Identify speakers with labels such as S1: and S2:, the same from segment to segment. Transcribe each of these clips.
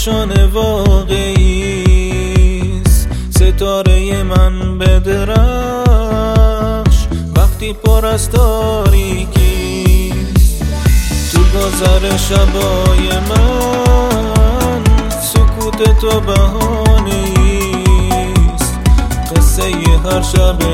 S1: نشان واقعیست. ستاره من به درخش وقتی پر از تاریکیست. تو گذر شبای من سکوت تو بهانه‌ایست. قصه هر شب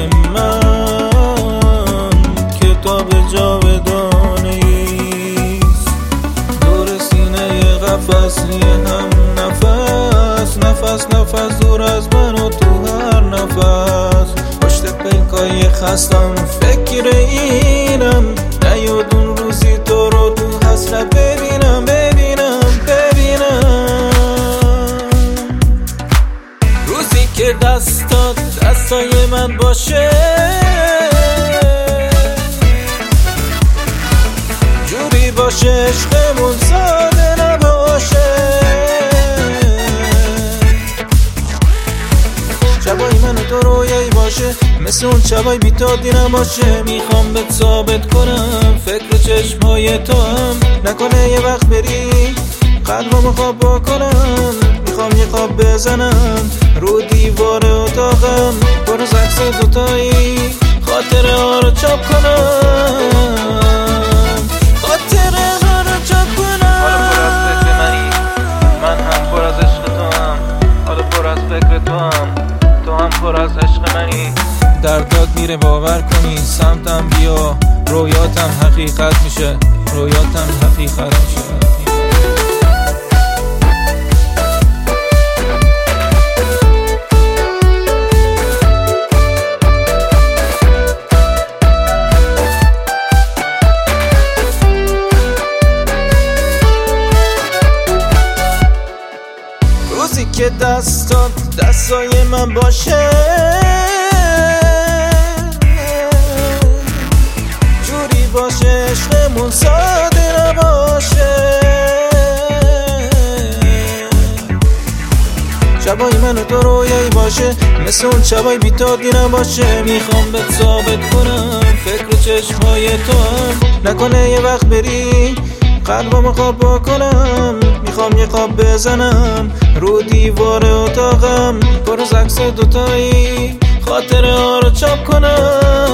S1: من کتاب جاودانه‌ایست. دور سینه قفس هم نفس نفس نفس دور از من و تو هر نفس. پشت پلکای خستم فکر اینم نیادون روزی تو رو تو حسرت ببینم ببینم ببینم. روزی که دستات دستای من باشه، جوری باشه عشقمون ساده نباشه. شبای من و تو رویایی باشه، مثل اون شبای بی‌تادی نباشه. میخوام بهت ثابت کنم فکر چشمای تو هم نکنه یه وقت بری قلبمو خواب بکنم. میخوام یه خواب بزنم رو دیوار اتاقم، پر از عکس دوتایی خاطره ها رو چاپ کنم، خاطره ها رو چاپ کنم.
S2: حالا پر از فکر منی، من هم پر از عشق تو هم. حالا پر از فکر تو هم، تو هم پر از عشق منی.
S1: دردات میره باور کنی، سمتم بیا رویاتم حقیقت میشه، رویاتم حقیقت میشه. روزی که دستات دستای من باشه، جوری باشه عشقمون ساده نباشه. شبای من و تو رویایی باشه، مثل اون شبای بی‌تادی نباشه. میخوام بهت ثابت کنم فکر چشمای تو هم نکنه یه وقت بری قلبمو خواب بکنم. میخوام یه خواب بزنم رو دیوار اتاقم، پر از عکس دوتایی خاطره ها رو چاپ کنم.